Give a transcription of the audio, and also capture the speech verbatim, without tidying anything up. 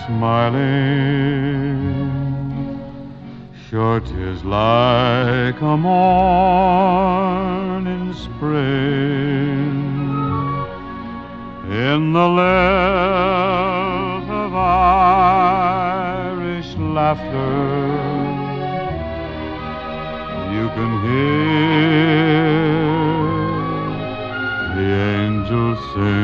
smiling. Sure 'tis like a morn in spring, in the lilt of Irish laughter. You can hear the angels sing.